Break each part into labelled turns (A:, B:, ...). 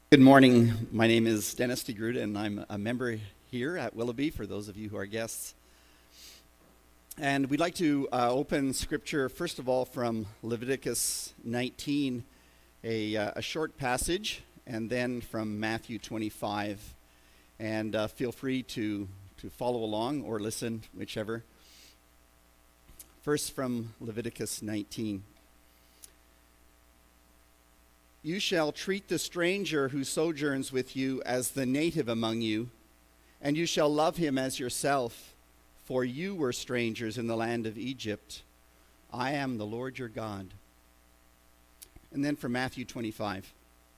A: Good morning. My name is Dennis DeGruda, and I'm a member here at Willoughby, for those of you who are guests. And we'd like to open Scripture, first of all, from Leviticus 19, a short passage, and then from Matthew 25. And feel free to follow along or listen, whichever. First from Leviticus 19. You shall treat the stranger who sojourns with you as the native among you, and you shall love him as yourself, for you were strangers in the land of Egypt. I am the Lord your God. And then from Matthew 25.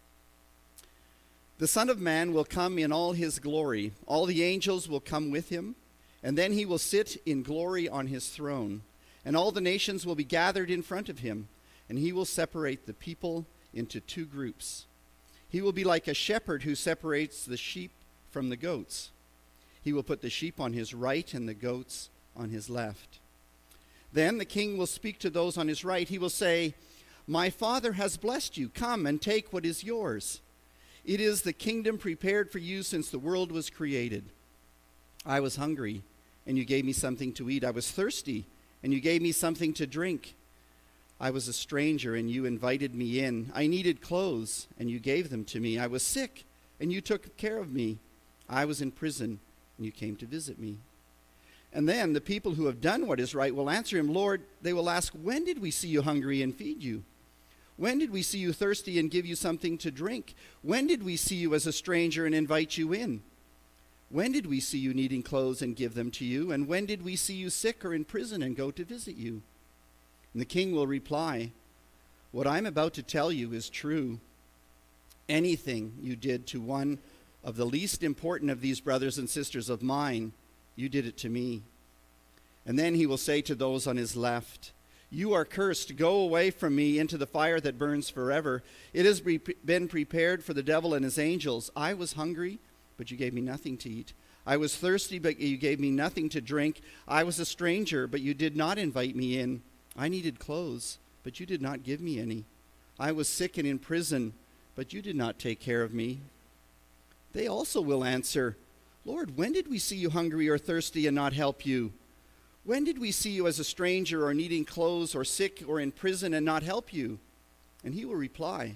A: The Son of Man will come in all his glory. All the angels will come with him, and then he will sit in glory on his throne. And all the nations will be gathered in front of him, and he will separate the people into two groups. He will be like a shepherd who separates the sheep from the goats. He will put the sheep on his right and the goats on his left. Then the king will speak to those on his right. He will say, "My Father has blessed you. Come and take what is yours. It is the kingdom prepared for you since the world was created. I was hungry, and you gave me something to eat. I was thirsty, and you gave me something to drink. I was a stranger, and you invited me in. I needed clothes, and you gave them to me. I was sick, and you took care of me. I was in prison, and you came to visit me." And then the people who have done what is right will answer him, "Lord," they will ask, "when did we see you hungry and feed you? When did we see you thirsty and give you something to drink? When did we see you as a stranger and invite you in? When did we see you needing clothes and give them to you? And when did we see you sick or in prison and go to visit you?" And the king will reply, "What I'm about to tell you is true. Anything you did to one of the least important of these brothers and sisters of mine, you did it to me." And then he will say to those on his left, "You are cursed. Go away from me into the fire that burns forever. It has been prepared for the devil and his angels. I was hungry, but you gave me nothing to eat. I was thirsty, but you gave me nothing to drink. I was a stranger, but you did not invite me in. I needed clothes, but you did not give me any. I was sick and in prison, but you did not take care of me." They also will answer, "Lord, when did we see you hungry or thirsty and not help you? When did we see you as a stranger or needing clothes or sick or in prison and not help you?" And he will reply,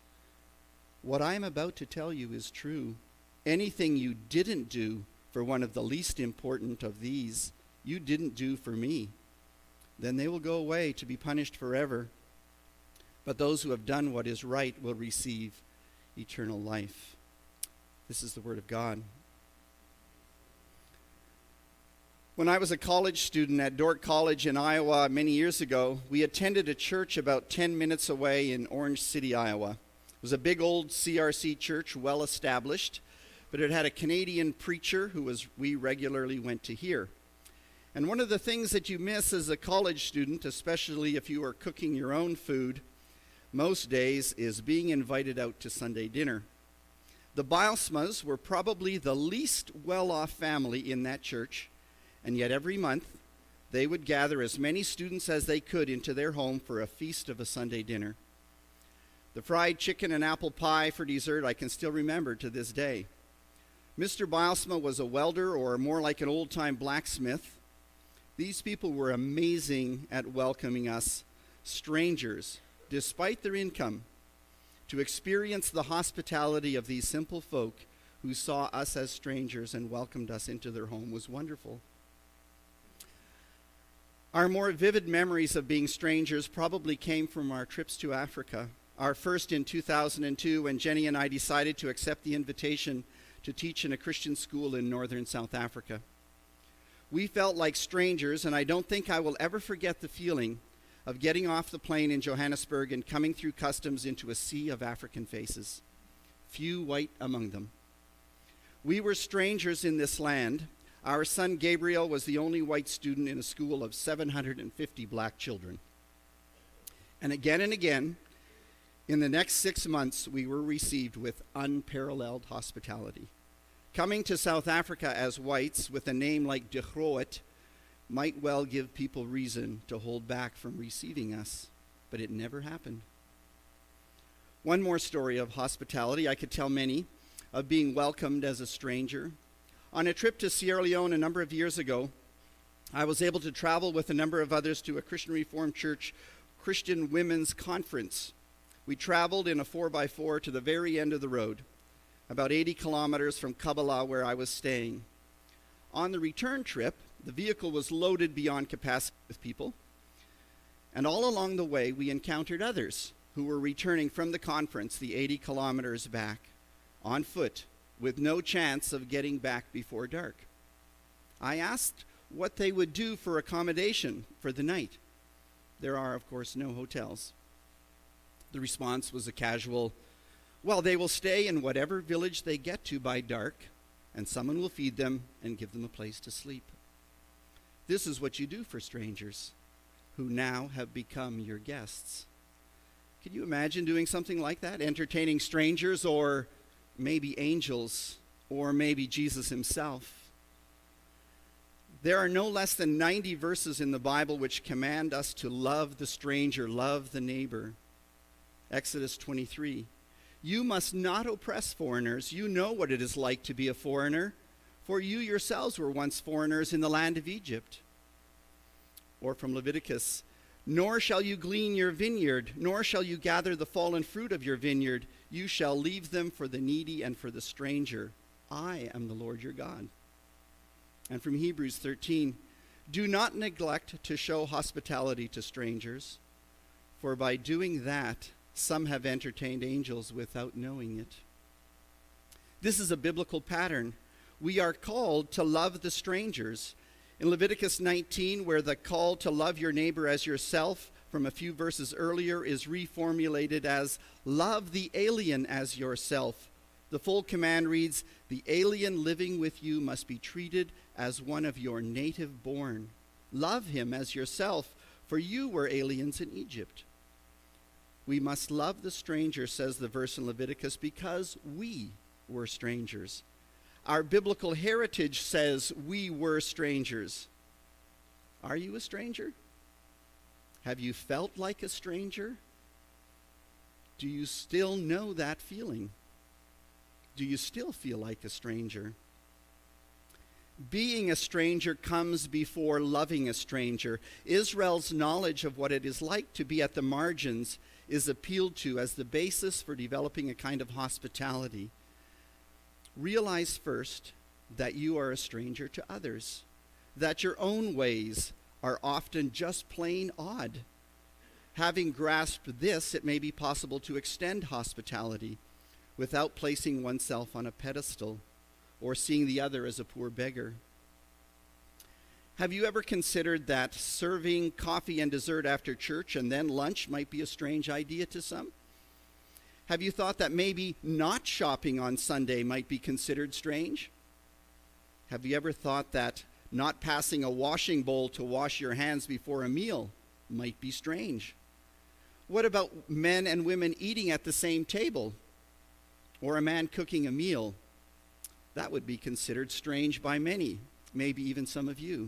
A: "What I am about to tell you is true. Anything you didn't do for one of the least important of these, you didn't do for me." Then they will go away to be punished forever, but those who have done what is right will receive eternal life. This is the word of God. When I was a college student at Dordt College in Iowa many years ago, we attended a church about 10 minutes away in Orange City, Iowa. It was a big old CRC church, well established, but it had a Canadian preacher who we regularly went to hear. And one of the things that you miss as a college student, especially if you are cooking your own food, most days is being invited out to Sunday dinner. The Bilesmas were probably the least well-off family in that church, and yet every month they would gather as many students as they could into their home for a feast of a Sunday dinner. The fried chicken and apple pie for dessert I can still remember to this day. Mr. Bilesma was a welder, or more like an old-time blacksmith. These people were amazing at welcoming us, strangers, despite their income. To experience the hospitality of these simple folk who saw us as strangers and welcomed us into their home was wonderful. Our more vivid memories of being strangers probably came from our trips to Africa. Our first in 2002, when Jenny and I decided to accept the invitation to teach in a Christian school in northern South Africa. We felt like strangers, and I don't think I will ever forget the feeling of getting off the plane in Johannesburg and coming through customs into a sea of African faces, few white among them. We were strangers in this land. Our son Gabriel was the only white student in a school of 750 black children. And again, in the next 6 months, we were received with unparalleled hospitality. Coming to South Africa as whites with a name like De Groot might well give people reason to hold back from receiving us, but it never happened. One more story of hospitality. I could tell many, of being welcomed as a stranger. On a trip to Sierra Leone a number of years ago, I was able to travel with a number of others to a Christian Reformed Church Christian Women's Conference. We traveled in a 4x4 to the very end of the road, about 80 kilometers from Kabbalah, where I was staying. On the return trip, the vehicle was loaded beyond capacity with people, and all along the way we encountered others who were returning from the conference the 80 kilometers back on foot with no chance of getting back before dark. I asked what they would do for accommodation for the night. There are, of course, no hotels. The response was a casual, well, they will stay in whatever village they get to by dark, and someone will feed them and give them a place to sleep. This is what you do for strangers who now have become your guests. Can you imagine doing something like that? Entertaining strangers, or maybe angels, or maybe Jesus himself? There are no less than 90 verses in the Bible which command us to love the stranger, love the neighbor. Exodus 23. You must not oppress foreigners. You know what it is like to be a foreigner, for you yourselves were once foreigners in the land of Egypt. Or from Leviticus, nor shall you glean your vineyard, nor shall you gather the fallen fruit of your vineyard. You shall leave them for the needy and for the stranger. I am the Lord your God. And from Hebrews 13, do not neglect to show hospitality to strangers, for by doing that, some have entertained angels without knowing it. This is a biblical pattern. We are called to love the strangers. In Leviticus 19, where the call to love your neighbor as yourself from a few verses earlier is reformulated as love the alien as yourself, the full command reads, the alien living with you must be treated as one of your native born. Love him as yourself, for you were aliens in Egypt. We must love the stranger, says the verse in Leviticus, because we were strangers. Our biblical heritage says we were strangers. Are you a stranger? Have you felt like a stranger? Do you still know that feeling? Do you still feel like a stranger? Being a stranger comes before loving a stranger. Israel's knowledge of what it is like to be at the margins is appealed to as the basis for developing a kind of hospitality. Realize first that you are a stranger to others, that your own ways are often just plain odd. Having grasped this, it may be possible to extend hospitality without placing oneself on a pedestal or seeing the other as a poor beggar. Have you ever considered that serving coffee and dessert after church and then lunch might be a strange idea to some? Have you thought that maybe not shopping on Sunday might be considered strange? Have you ever thought that not passing a washing bowl to wash your hands before a meal might be strange? What about men and women eating at the same table, or a man cooking a meal? That would be considered strange by many, maybe even some of you.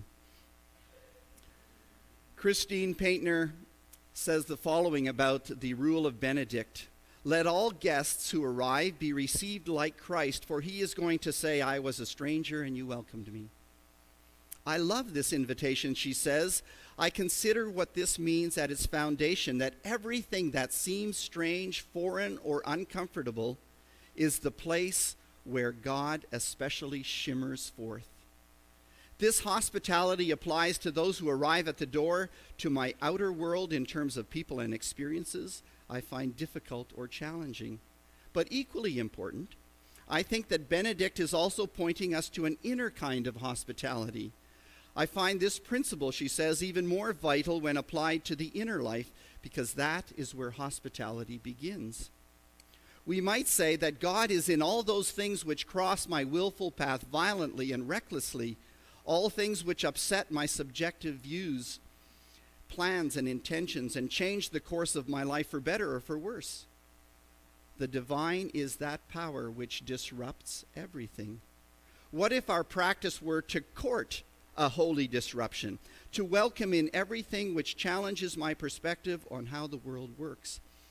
A: Christine Paintner says the following about the rule of Benedict. Let all guests who arrive be received like Christ, for he is going to say, I was a stranger and you welcomed me. I love this invitation, she says. I consider what this means at its foundation, that everything that seems strange, foreign, or uncomfortable is the place where God especially shimmers forth. This hospitality applies to those who arrive at the door to my outer world in terms of people and experiences I find difficult or challenging. But equally important, I think that Benedict is also pointing us to an inner kind of hospitality. I find this principle, she says, even more vital when applied to the inner life, because that is where hospitality begins. We might say that God is in all those things which cross my willful path violently and recklessly, all things which upset my subjective views, plans, and intentions, and change the course of my life for better or for worse. The divine is that power which disrupts everything. What if our practice were to court a holy disruption, to welcome in everything which challenges my perspective on how the world works?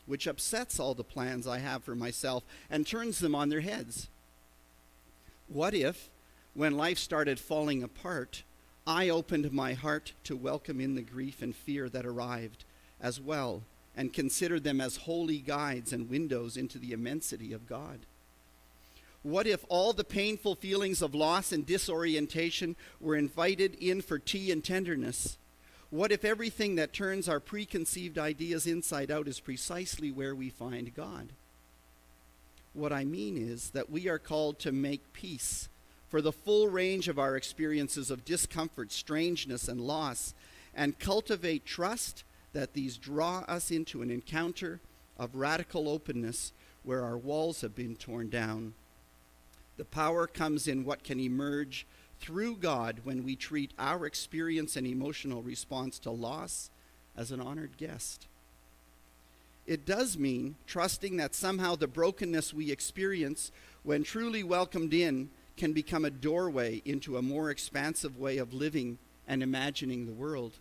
A: which upsets all the plans I have for myself and turns them on their heads? What if, when life started falling apart, I opened my heart to welcome in the grief and fear that arrived as well, and considered them as holy guides and windows into the immensity of God? What if all the painful feelings of loss and disorientation were invited in for tea and tenderness? What if everything that turns our preconceived ideas inside out is precisely where we find God? What I mean is that we are called to make peace for the full range of our experiences of discomfort, strangeness, and loss, and cultivate trust that these draw us into an encounter of radical openness where our walls have been torn down. The power comes in what can emerge through God when we treat our experience and emotional response to loss as an honored guest. It does mean trusting that somehow the brokenness we experience, when truly welcomed in, can become a doorway into a more expansive way of living and imagining the world.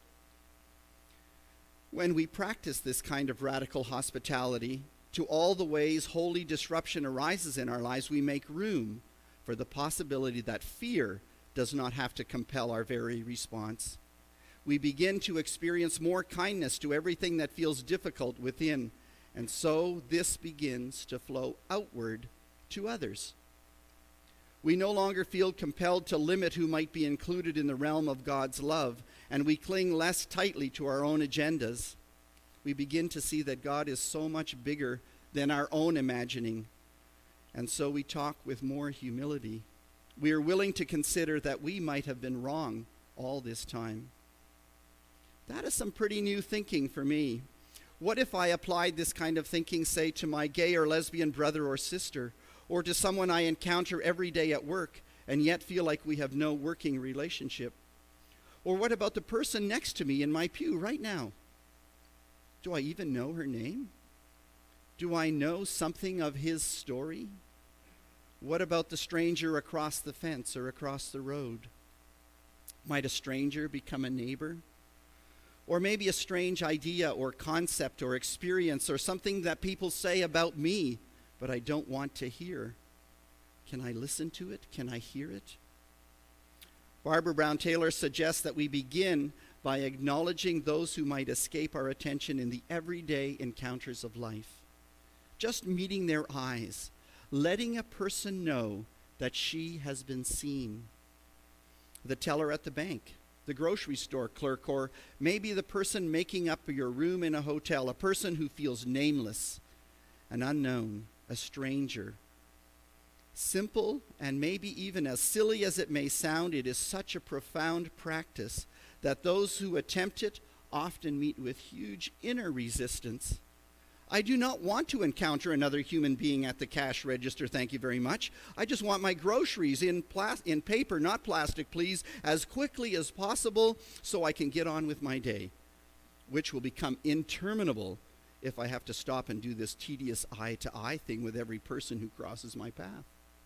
A: When we practice this kind of radical hospitality to all the ways holy disruption arises in our lives, we make room for the possibility that fear does not have to compel our very response. We begin to experience more kindness to everything that feels difficult within, and so this begins to flow outward to others. We no longer feel compelled to limit who might be included in the realm of God's love, and we cling less tightly to our own agendas. We begin to see that God is so much bigger than our own imagining, and so we talk with more humility. We are willing to consider that we might have been wrong all this time. That is some pretty new thinking for me. What if I applied this kind of thinking, say, to my gay or lesbian brother or sister, or to someone I encounter every day at work and yet feel like we have no working relationship? Or what about the person next to me in my pew right now? Do I even know her name? Do I know something of his story? What about the stranger across the fence or across the road? Might a stranger become a neighbor? Or maybe a strange idea or concept or experience or something that people say about me, but I don't want to hear. Can I listen to it? Can I hear it? Barbara Brown Taylor suggests that we begin by acknowledging those who might escape our attention in the everyday encounters of life. Just meeting their eyes, letting a person know that she has been seen. The teller at the bank, the grocery store clerk, or maybe the person making up your room in a hotel, a person who feels nameless, an unknown, a stranger. Simple and maybe even as silly as it may sound, it is such a profound practice that those who attempt it often meet with huge inner resistance. I do not want to encounter another human being at the cash register, thank you very much. I just want my groceries in paper, not plastic, please, as quickly as possible so I can get on with my day, which will become interminable if I have to stop and do this tedious eye-to-eye thing with every person who crosses my path.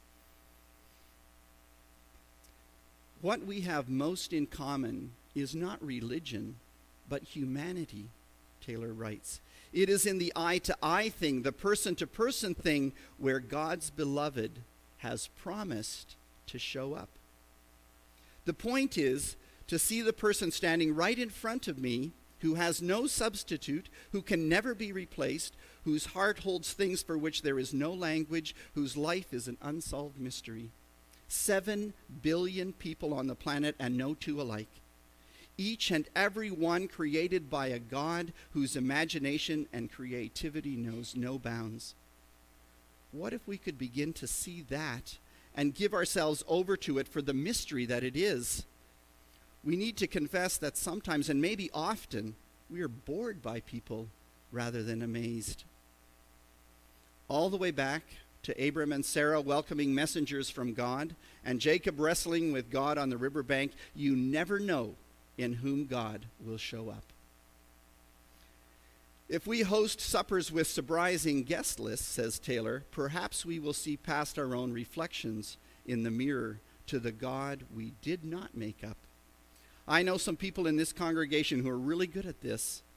A: What we have most in common is not religion, but humanity, Taylor writes. It is in the eye-to-eye thing, the person-to-person thing, where God's beloved has promised to show up. The point is to see the person standing right in front of me who has no substitute, who can never be replaced, whose heart holds things for which there is no language, whose life is an unsolved mystery. 7 billion people on the planet and no two alike. Each and every one created by a God whose imagination and creativity knows no bounds. What if we could begin to see that and give ourselves over to it for the mystery that it is? We need to confess that sometimes, and maybe often, we are bored by people rather than amazed. All the way back to Abram and Sarah welcoming messengers from God, and Jacob wrestling with God on the riverbank, you never know in whom God will show up. If we host suppers with surprising guest lists, says Taylor, perhaps we will see past our own reflections in the mirror to the God we did not make up. I know some people in this congregation who are really good at this.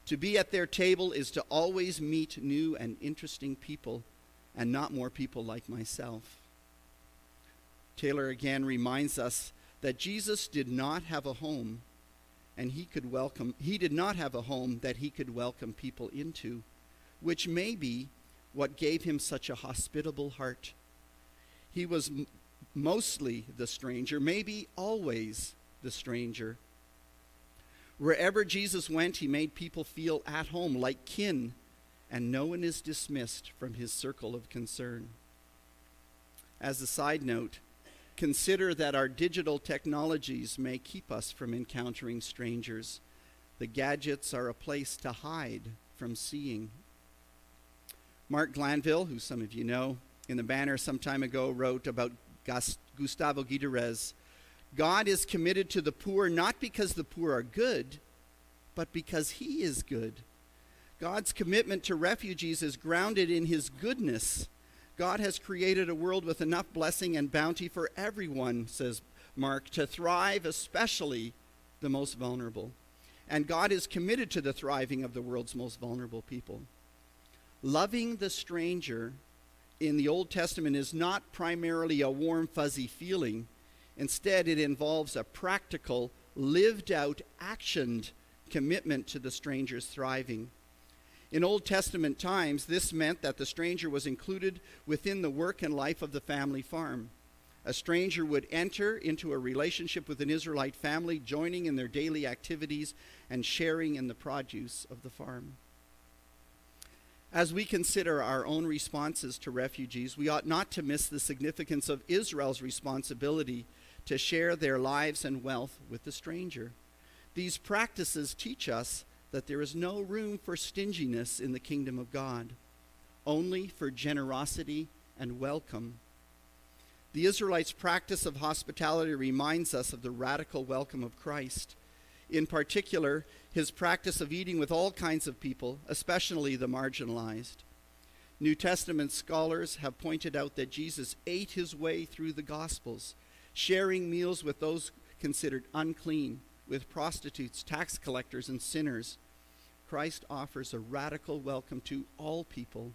A: To be at their table is to always meet new and interesting people, and not more people like myself. Taylor again reminds us that Jesus did not have a home, and he did not have a home that he could welcome people into, which may be what gave him such a hospitable heart. He was mostly the stranger, maybe always the stranger. Wherever Jesus went, he made people feel at home, like kin, and no one is dismissed from his circle of concern. As a side note, consider that our digital technologies may keep us from encountering strangers. The gadgets are a place to hide from seeing. Mark Glanville, who some of you know, in the Banner some time ago wrote about Gustavo Gutierrez, God is committed to the poor not because the poor are good, but because he is good. God's commitment to refugees is grounded in his goodness. God has created a world with enough blessing and bounty for everyone, says Mark, to thrive, especially the most vulnerable. And God is committed to the thriving of the world's most vulnerable people. Loving the stranger in the Old Testament is not primarily a warm, fuzzy feeling. Instead, it involves a practical, lived-out, actioned commitment to the stranger's thriving. In Old Testament times, this meant that the stranger was included within the work and life of the family farm. A stranger would enter into a relationship with an Israelite family, joining in their daily activities and sharing in the produce of the farm. As we consider our own responses to refugees, we ought not to miss the significance of Israel's responsibility to share their lives and wealth with the stranger. These practices teach us that there is no room for stinginess in the kingdom of God, only for generosity and welcome. The Israelites' practice of hospitality reminds us of the radical welcome of Christ. In particular, his practice of eating with all kinds of people, especially the marginalized. New Testament scholars have pointed out that Jesus ate his way through the Gospels, sharing meals with those considered unclean, with prostitutes, tax collectors, and sinners. Christ offers a radical welcome to all people.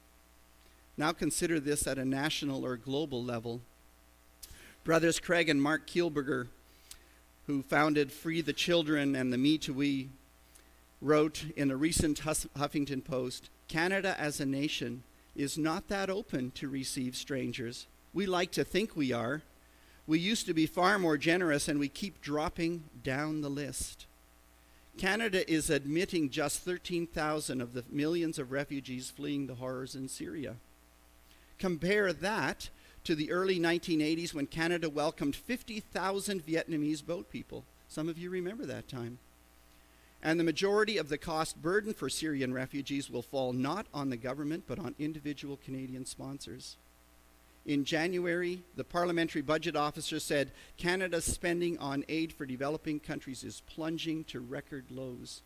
A: Now consider this at a national or global level. Brothers Craig and Mark Kielberger, who founded Free the Children and the Me to We, wrote in a recent Huffington Post, Canada as a nation is not that open to receive strangers. We like to think we are. We used to be far more generous, and we keep dropping down the list. Canada is admitting just 13,000 of the millions of refugees fleeing the horrors in Syria. Compare that to the early 1980s when Canada welcomed 50,000 Vietnamese boat people. Some of you remember that time. And the majority of the cost burden for Syrian refugees will fall not on the government, but on individual Canadian sponsors. In January, the Parliamentary Budget Officer said Canada's spending on aid for developing countries is plunging to record lows.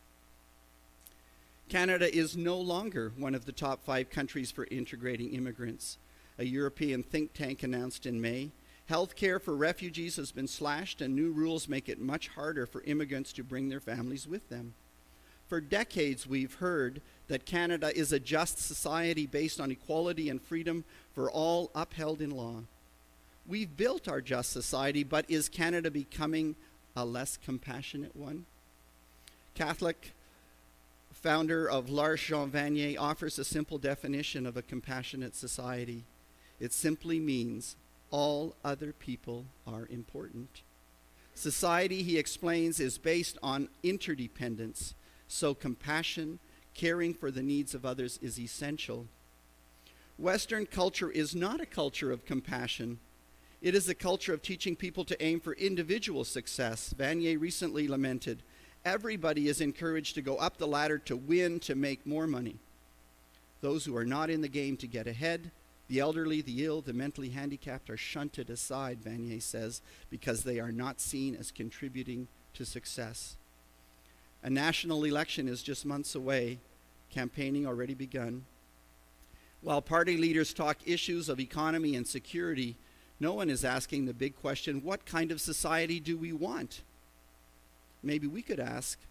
A: Canada is no longer one of the top 5 countries for integrating immigrants. A European think tank announced in May, health care for refugees has been slashed, and new rules make it much harder for immigrants to bring their families with them. For decades, we've heard that Canada is a just society based on equality and freedom for all upheld in law. We've built our just society, but is Canada becoming a less compassionate one? Catholic founder of L'Arche, Jean Vanier, offers a simple definition of a compassionate society. It simply means all other people are important. Society, he explains, is based on interdependence, so compassion, caring for the needs of others is essential. Western culture is not a culture of compassion. It is a culture of teaching people to aim for individual success. Vanier recently lamented, everybody is encouraged to go up the ladder to win, to make more money. Those who are not in the game to get ahead, the elderly, the ill, the mentally handicapped are shunted aside, Vanier says, because they are not seen as contributing to success. A national election is just months away, campaigning already begun. While party leaders talk issues of economy and security, no one is asking the big question, what kind of society do we want? Maybe we could ask,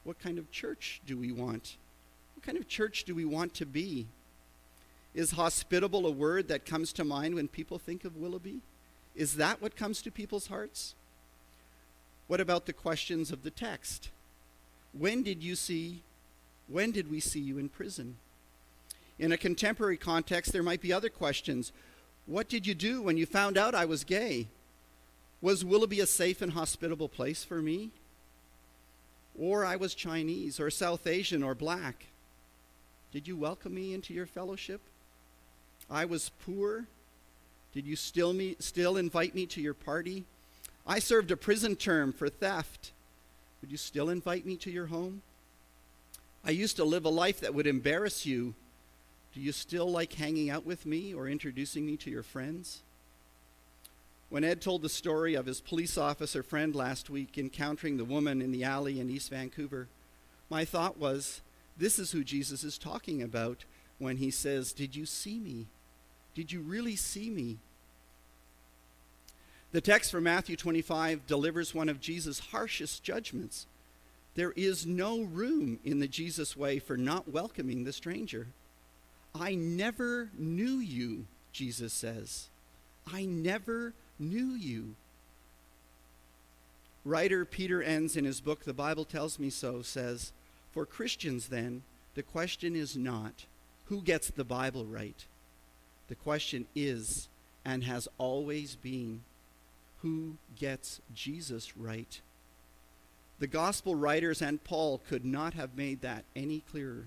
A: What kind of church do we want? What kind of church do we want to be? Is hospitable a word that comes to mind when people think of Willoughby? Is that what comes to people's hearts? What about the questions of the text? When did we see you in prison? In a contemporary context, there might be other questions. What did you do when you found out I was gay? Was Willoughby a safe and hospitable place for me? Or I was Chinese or South Asian or black. Did you welcome me into your fellowship? I was poor. Did you still invite me to your party? I served a prison term for theft. Would you still invite me to your home? I used to live a life that would embarrass you. Do you still like hanging out with me or introducing me to your friends? When Ed told the story of his police officer friend last week encountering the woman in the alley in East Vancouver, my thought was, this is who Jesus is talking about when he says, did you see me? Did you really see me? The text from Matthew 25 delivers one of Jesus' harshest judgments. There is no room in the Jesus way for not welcoming the stranger. I never knew you, Jesus says. I never knew you. Writer Peter Enns in his book, The Bible Tells Me So, says, for Christians then, the question is not who gets the Bible right. The question is, and has always been, who gets Jesus right? The gospel writers and Paul could not have made that any clearer.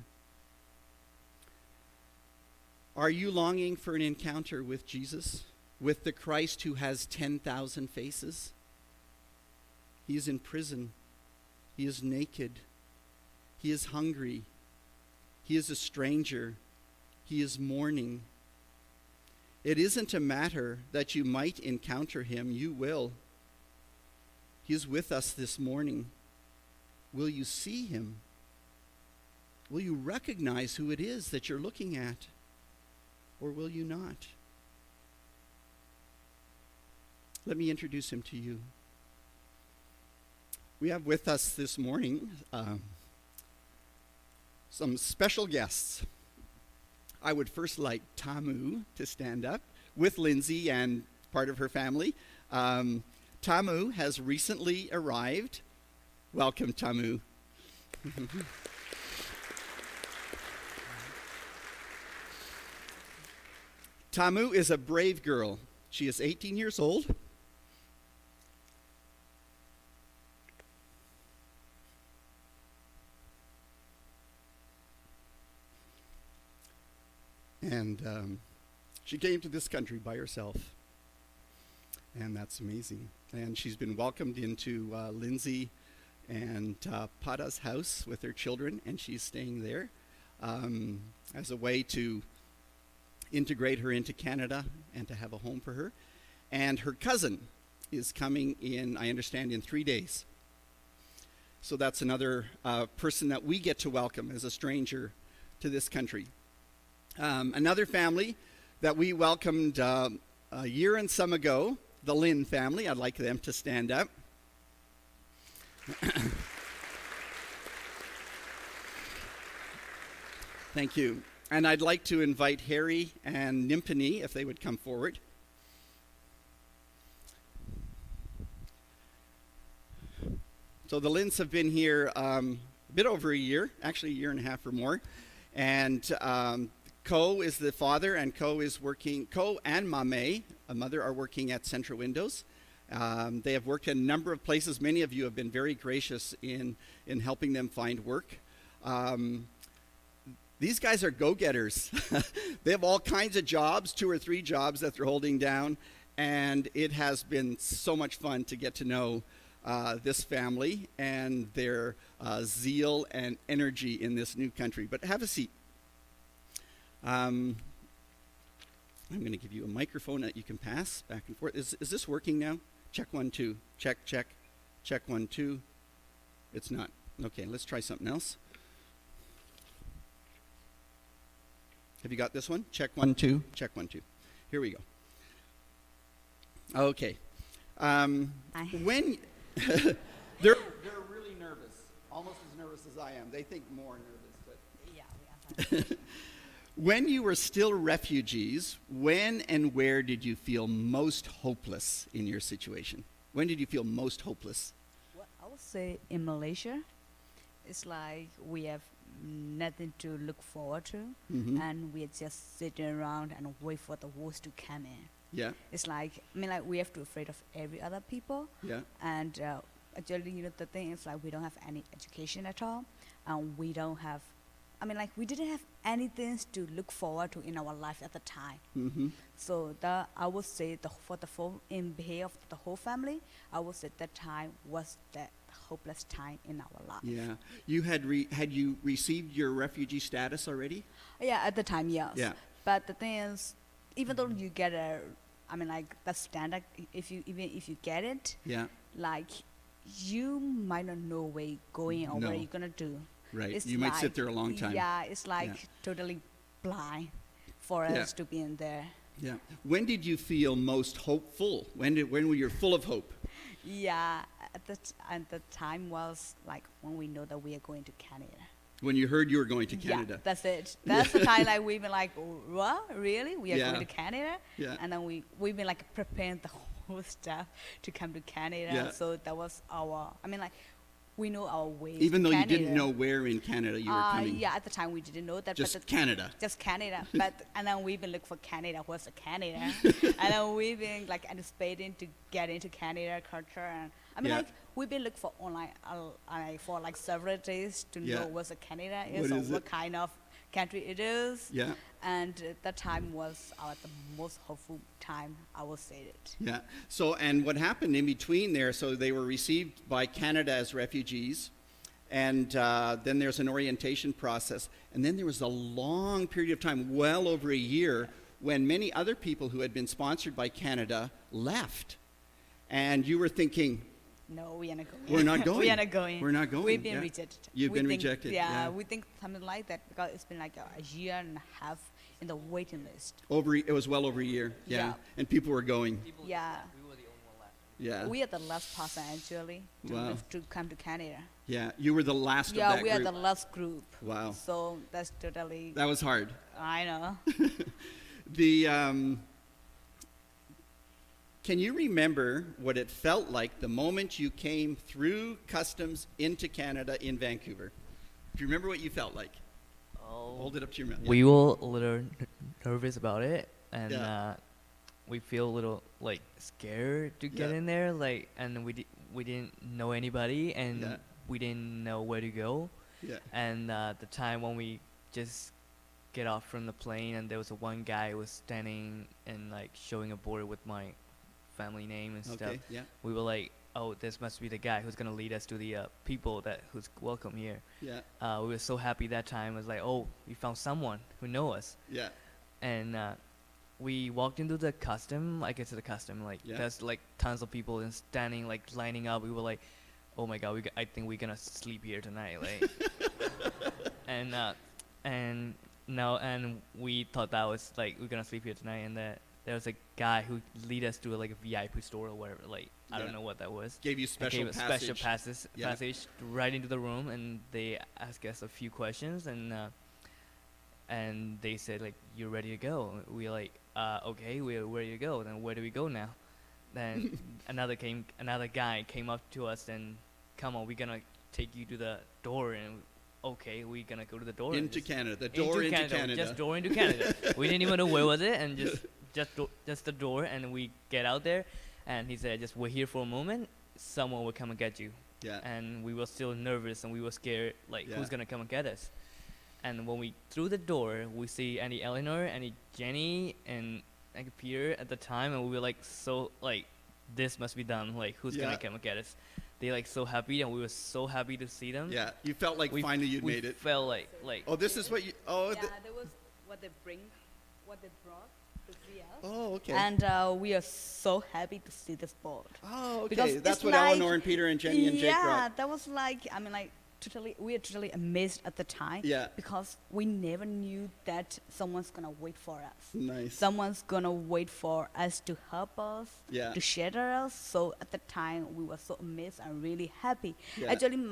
A: Are you longing for an encounter with Jesus, with the Christ who has 10,000 faces? He is in prison. He is naked. He is hungry. He is a stranger. He is mourning. It isn't a matter that you might encounter him. You will. He is with us this morning. Will you see him? Will you recognize who it is that you're looking at? Or will you not? Let me introduce him to you. We have with us this morning some special guests. I would first like Tamu to stand up with Lindsay and part of her family. Tamu has recently arrived. Welcome, Tamu. Tamu is a brave girl. She is 18 years old. And she came to this country by herself. And that's amazing. And she's been welcomed into Lindsay and Pada's house with her children, and she's staying there as a way to integrate her into Canada and to have a home for her. And her cousin is coming in, I understand, in 3 days. So that's another person that we get to welcome as a stranger to this country. Another family that we welcomed a year and some ago, the Lynn family. I'd like them to stand up. Thank you. And I'd like to invite Harry and Nimpany, if they would come forward. So the Lynns have been here a bit over a year, actually a year and a half or more. And Ko is the father, and Ko and Mame, a mother, are working at Central Windows. They have worked in a number of places. Many of you have been very gracious in helping them find work. These guys are go-getters. They have all kinds of jobs, 2 or 3 jobs that they're holding down, and it has been so much fun to get to know this family and their zeal and energy in this new country. But have a seat. I'm going to give you a microphone that you can pass back and forth. Is this working now? Check 1, 2. Check, check. Check 1, 2. It's not. Okay, let's try something else. Have you got this one? Check 1, 2. Check 1, 2. Here we go. Okay. When they're really nervous. almost as nervous as I am. They think more nervous, but
B: Yeah, we are fine.
A: when you were still refugees, when and where did you feel most hopeless in your situation? When did you feel most hopeless?
B: Well, I would say in Malaysia, it's like we have nothing to look forward to,
A: Mhm.
B: and we are just sitting around and wait for the worst to come in.
A: Yeah,
B: It's like, I mean, like we have to afraid of every other people,
A: yeah,
B: and actually, the thing is like we don't have any education at all, and we don't have, I mean, like we didn't have anything to look forward to in our life at the time.
A: mm-hmm.
B: So that I would say for the full in behalf of the whole family, I would say that time was the hopeless time in our life.
A: Yeah. You had you received your refugee status already?
B: Yeah, at the time, yes.
A: Yeah.
B: But the thing is, even though you get a, I mean, like the standard, even if you get it,
A: Yeah.
B: like you might not know where you're going or
A: No.
B: what you're gonna do.
A: Right.
B: It's
A: You might sit
B: like-
A: there a long time.
B: Yeah, it's like
A: Yeah.
B: totally blind for
A: Yeah.
B: us to be in there.
A: Yeah. When did you feel most hopeful? When were you full of hope?
B: Yeah, at the time was like when we know that we are going to Canada.
A: When you heard you were going to Canada?
B: Yeah, that's it. That's the time like we've been like, what? Really? We are
A: Yeah.
B: going to Canada?
A: Yeah.
B: And then we've been like preparing the whole stuff to come to Canada.
A: Yeah.
B: So that was our, I mean like, we know our way
A: Even
B: to
A: though you
B: Canada.
A: didn't know where in Canada you were coming?
B: Yeah, at the time we didn't know that.
A: Just
B: but
A: Canada.
B: Just Canada. And then we've been looking for Canada. What's a Canada? And then we've been like anticipating to get into Canada culture. And I mean
A: Yeah.
B: like we've been looking for online for like several days to
A: Yeah.
B: know what a Canada
A: What
B: is or
A: is
B: what
A: it?
B: kind of country it is.
A: Yeah.
B: And that time was the most hopeful time, I will say it.
A: Yeah. So, and what happened in between there, so they were received by Canada as refugees, and then there's an orientation process, and then there was a long period of time, well over a year, when many other people who had been sponsored by Canada left. And you were thinking,
B: No, we are not going.
A: We're not going.
B: We are not going.
A: We're not going,
B: We've been
A: yeah.
B: rejected.
A: You've
B: We
A: been
B: think-
A: rejected,
B: Yeah,
A: yeah.
B: we think something like that because it's been like a year and a half in the waiting list.
A: it was well over a year, yeah.
B: Yeah.
A: And people were going,
B: Yeah.
C: We were the only one left.
A: yeah.
B: We are the last person actually
A: Wow.
B: to come to Canada.
A: Yeah, you were the last
B: Yeah,
A: of that
B: we
A: group.
B: are the last group.
A: Wow.
B: So that's totally,
A: That was hard.
B: I know.
A: Can you remember what it felt like the moment you came through customs into Canada in Vancouver? Do you remember what you felt like? Hold it up to your mouth.
C: We were a little nervous about it, and
A: Yeah.
C: we feel a little like scared to get
A: Yeah.
C: in there. Like, and we didn't know anybody, and
A: Yeah.
C: we didn't know where to go.
A: Yeah.
C: And the time when we just get off from the plane, and there was one guy who was standing and like showing a board with my family name and stuff.
A: Okay. Yeah.
C: We were like, oh, this must be the guy who's gonna lead us to the people who's welcome here.
A: Yeah.
C: We were so happy that time. It was like, oh, we found someone who know us.
A: Yeah.
C: And we walked into the custom. I guess the custom, like
A: Yeah.
C: there's like tons of people and standing, like lining up. We were like, oh my god, I think we're gonna sleep here tonight, like. and we thought that was like we're gonna sleep here tonight, and that there was a guy who lead us to like a VIP store or whatever. Like I
A: Yeah.
C: don't know what that was.
A: Gave you
C: They
A: special
C: gave us
A: passage.
C: special
A: Yeah.
C: passage right into the room, and they asked us a few questions, and they said like, "You're ready to go." We like, "Okay, we're ready to go." Then where do we go now? Then another guy came up to us and, "Come on, we're gonna take you to the door." And okay, we're gonna go to the door. and
A: Into
C: just-
A: Canada. The door into Canada.
C: Just door into Canada. We didn't even know where was it, and just the door, and we get out there, and he said, "Just wait here for a moment. Someone will come and get you."
A: Yeah.
C: And we were still nervous, and we were scared, like
A: Yeah.
C: who's gonna come and get us? And when we through the door, we see Annie Eleanor, Annie Jenny, and Peter at the time, and we were like, so like, this must be done. Like, who's
A: Yeah.
C: gonna come and get us? They like so happy, and we were so happy to see them.
A: Yeah. You felt like
C: We-
A: finally you'd
C: we
A: made it.
C: Felt like
A: Oh, this is what you. Oh.
B: Yeah, that was what they brought to see us.
A: Oh. Okay.
B: And we are so happy to see this board.
A: Oh.
B: Because
A: Okay. That's
B: it's
A: what
B: like-
A: Eleanor and Peter and Jenny and Jake
B: Yeah,
A: brought.
B: that was like, I mean, like, we are totally amazed at the time.
A: Yeah.
B: Because we never knew that someone's gonna wait for us.
A: Nice.
B: Someone's gonna wait for us to help us,
A: Yeah.
B: to shelter us. So at the time, we were so amazed and really happy.
A: Yeah.
B: Actually, my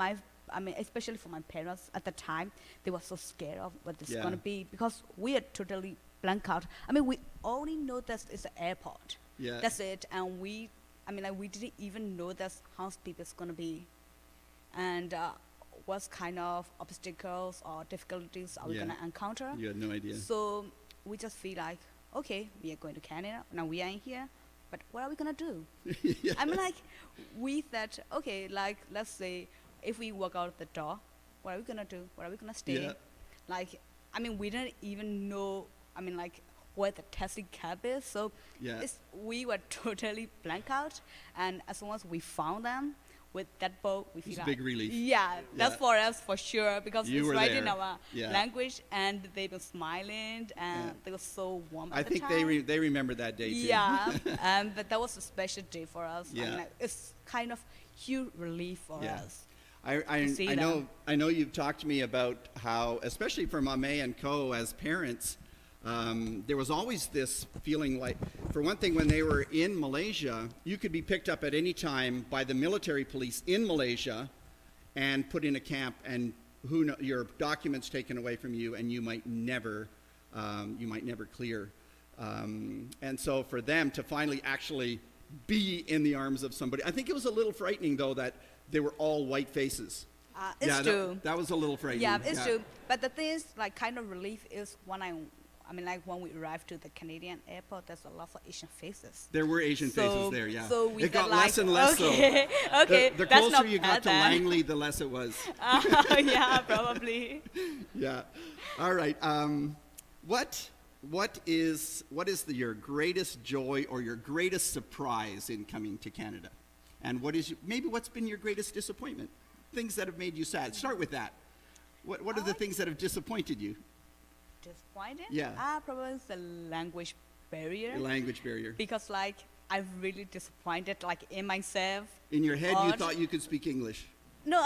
B: I mean, especially for my parents at the time, they were so scared of what this is
A: Yeah.
B: going to be because we are totally blank out. I mean, we only know that it's an airport.
A: Yeah.
B: That's it. And we didn't even know that's how steep it's going to be. And what kind of obstacles or difficulties are we
A: Yeah.
B: going to encounter?
A: You had no idea.
B: So we just feel like, okay, we are going to Canada. Now we are in here. But what are we going to do?
A: Yeah.
B: I mean, like, we thought, okay, like, let's say if we walk out the door, what are we going to do? Where are we going to stay?
A: Yeah.
B: Like, I mean, we didn't even know, I mean, like, where the taxi cab is. So
A: Yeah.
B: we were totally blank out. And as soon as we found them with that boat, we feel
A: was a
B: like,
A: big relief.
B: Yeah, that's
A: Yeah.
B: for us for sure because
A: You
B: it's
A: were
B: right in
A: there.
B: our
A: Yeah.
B: language, and they've been smiling, and
A: Yeah.
B: they were so warm.
A: I
B: at the
A: think
B: time.
A: they remember that day too.
B: Yeah, but that was a special day for us. I
A: Yeah.
B: mean, like, it's kind of huge relief for
A: Yeah.
B: us.
A: I
B: see
A: I know you've talked to me about how, especially for Mame and Co. as parents, there was always this feeling like, for one thing, when they were in Malaysia, you could be picked up at any time by the military police in Malaysia and put in a camp, and your documents taken away from you, and you might never clear. And so for them to finally actually be in the arms of somebody, I think it was a little frightening though that they were all white faces.
B: It's
A: Yeah,
B: true.
A: that was a little frightening.
B: Yeah, it's true. But the thing is, like, kind of relief is when like when we arrived to the Canadian airport, there's a lot of Asian faces.
A: There were Asian faces there, yeah.
B: So we
A: it got
B: like,
A: less and less
B: okay,
A: though.
B: okay,
A: The
B: that's
A: closer
B: not
A: you got
B: bad
A: to
B: then.
A: Langley, the less it was.
B: Yeah, probably.
A: Yeah. All right. What is your greatest joy or your greatest surprise in coming to Canada? And what's been your greatest disappointment? Things that have made you sad. Start with that. What are the things that have disappointed you?
B: Disappointed?
A: Yeah.
B: Probably the language barrier.
A: The language barrier.
B: Because, like, I'm really disappointed, like, in myself.
A: In your head, you
B: Odd.
A: thought you could speak English.
B: No,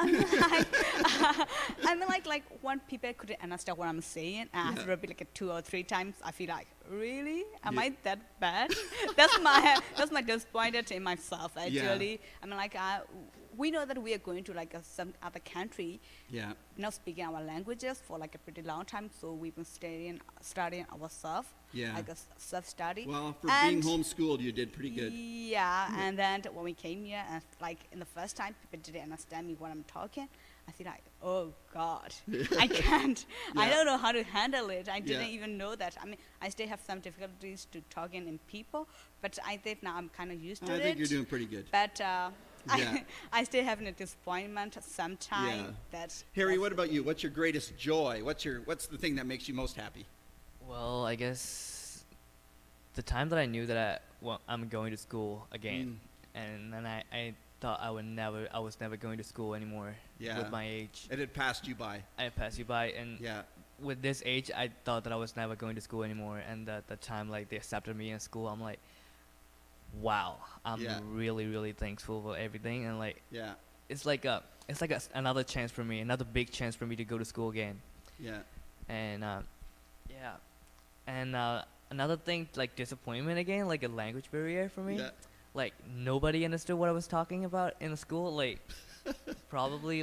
B: I mean, like when people couldn't understand what I'm saying, and I have to repeat like 2 or 3 times, I feel like, really? Am
A: Yeah.
B: I that bad? that's my disappointed in myself, actually. I mean, like, we know that we are going to like some other country,
A: Yeah.
B: not speaking our languages for like a pretty long time, so we've been studying ourselves,
A: Yeah.
B: like a self-study.
A: Well, for
B: And-
A: being homeschooled, you did pretty good.
B: Yeah, and then when we came here, and like in the first time, people didn't understand me when I'm talking. I feel like, oh God, I can't. I
A: Yeah.
B: don't know how to handle it. I didn't
A: Yeah.
B: even know that. I mean, I still have some difficulties to talking in people, but I think now I'm kind of used to
A: I
B: it.
A: think you're doing pretty good.
B: But
A: Yeah.
B: I still have a disappointment sometimes.
A: Yeah.
B: That
A: Harry, what about you? What's your greatest joy? What's the thing that makes you most happy?
C: Well, I guess the time that I knew that I'm going to school again, and then I thought I was never going to school anymore.
A: Yeah.
C: With my age,
A: It had passed you by.
C: I passed you by, and
A: Yeah.
C: with this age, I thought that I was never going to school anymore. And at the time, like, they accepted me in school, I'm like, wow, I'm
A: Yeah.
C: really, really thankful for everything. And like,
A: Yeah.
C: it's like another chance for me, another big chance for me to go to school again.
A: Yeah.
C: And yeah, and another thing, like disappointment again, like a language barrier for me.
A: Yeah.
C: Like nobody understood what I was talking about in school. Like probably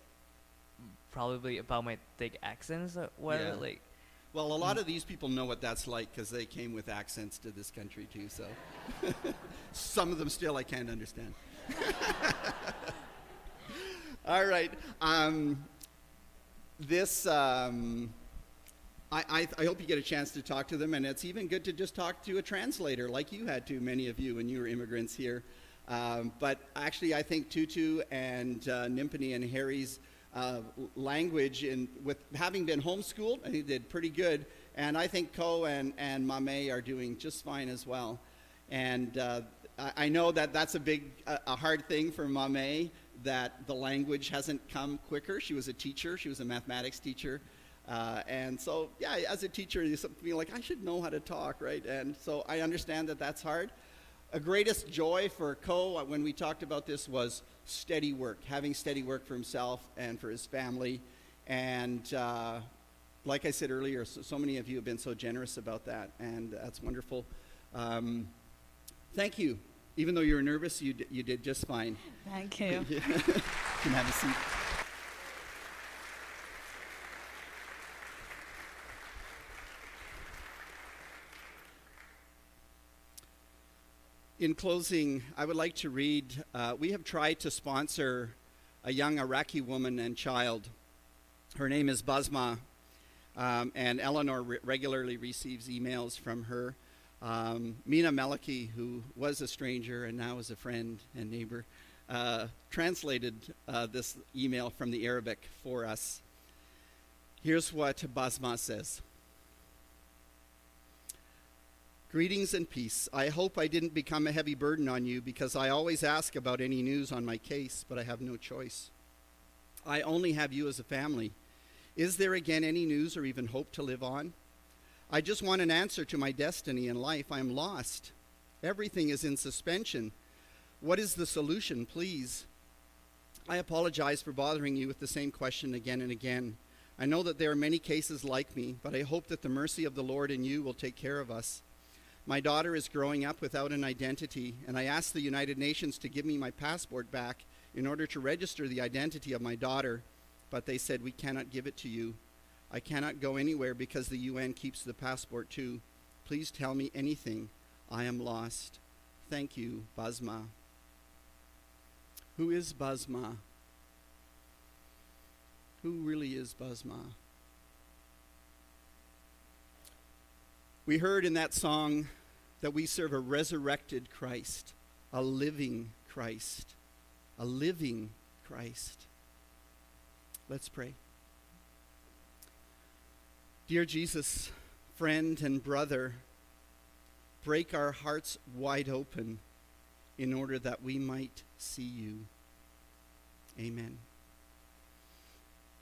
C: about my thick accents or whatever.
A: Yeah.
C: Like
A: Well, a lot of these people know what that's like because they came with accents to this country too. So some of them still I can't understand. All right. I hope you get a chance to talk to them, and it's even good to just talk to a translator like you had to, many of you, when you were immigrants here. But actually, I think Tutu and Nimpani and Harry's language, with having been homeschooled, I think they did pretty good. And I think Ko and Mame are doing just fine as well. And I know that that's a hard thing for Mame, that the language hasn't come quicker. She was a teacher. She was a mathematics teacher. And so, yeah, as a teacher, you feel like, I should know how to talk, right? And so I understand that that's hard. A greatest joy for Ko, when we talked about this, was steady work, having steady work for himself and for his family. And like I said earlier, so many of you have been so generous about that, and that's wonderful. Thank you. Even though you were nervous, you did just fine.
B: Thank you.
A: You can have a seat. In closing, I would like to read, we have tried to sponsor a young Iraqi woman and child. Her name is Basma, and Eleanor regularly receives emails from her. Mina Maliki, who was a stranger and now is a friend and neighbor, translated this email from the Arabic for us. Here's what Basma says. Greetings and peace. I hope I didn't become a heavy burden on you, because I always ask about any news on my case, but I have no choice. I only have you as a family. Is there again any news or even hope to live on? I just want an answer to my destiny in life. I am lost. Everything is in suspension. What is the solution, please? I apologize for bothering you with the same question again and again. I know that there are many cases like me, but I hope that the mercy of the Lord and you will take care of us. My daughter is growing up without an identity, and I asked the United Nations to give me my passport back in order to register the identity of my daughter, but they said we cannot give it to you. I cannot go anywhere because the UN keeps the passport too. Please tell me anything. I am lost. Thank you, Basma. Who is Basma? Who really is Basma? We heard in that song that we serve a resurrected Christ, a living Christ, a living Christ. Let's pray. Dear Jesus, friend and brother, break our hearts wide open in order that we might see you. Amen.